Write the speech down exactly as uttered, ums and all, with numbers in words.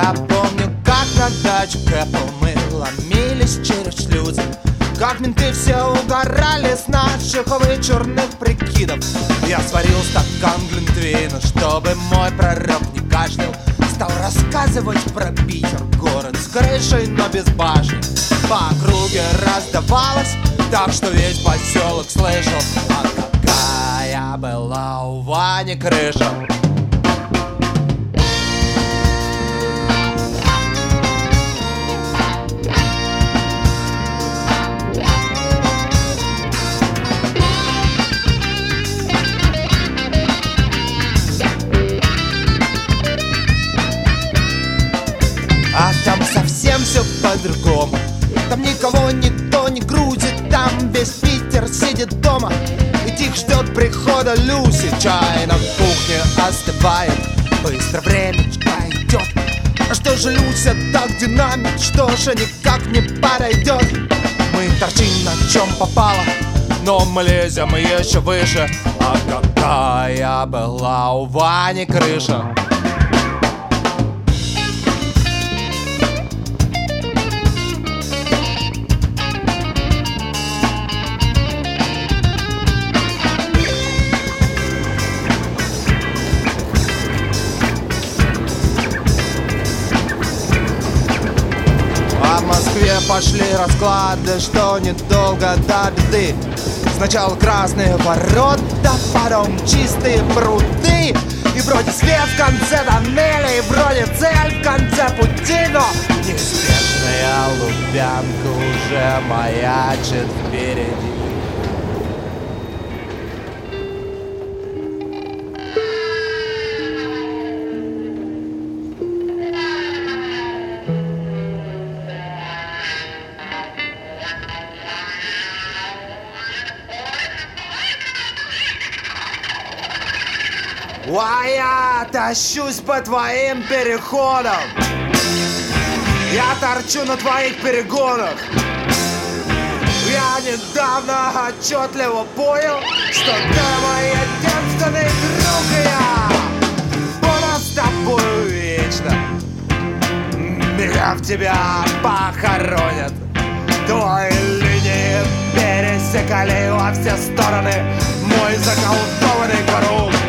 Я помню, как на дачу Кэпл мы ломились через шлюзы, как менты все угорали с наших вычурных прикидов. Я сварил стакан глинтвейна, чтобы мой пророк не кашлял. Стал рассказывать про Питер, город с крышей, но без башни. По округе раздавалось, так что весь поселок слышал. А какая была у Вани крыша! А там совсем все по-другому. Там никого никто не грузит, там весь Питер сидит дома и тихо ждет прихода Люси. Чай на кухне остывает, быстро времечко идет. А что же Люся так динамит, что же никак не подойдет? Мы торчим на чем попало, но мы лезем еще выше. А какая была у Вани крыша! В Москве пошли расклады, что недолго до беды. Сначала красные ворота, потом чистые пруды. И вроде свет в конце тоннеля, и вроде цель в конце пути. Но неизбежная Лубянка уже маячит впереди. А я тащусь по твоим переходам, я торчу на твоих перегонах. Я недавно отчетливо понял, что ты мой единственный друг, и я буду с тобой вечно. Меня в тебя похоронят, твои линии пересекали во все стороны мой заколдованный караул.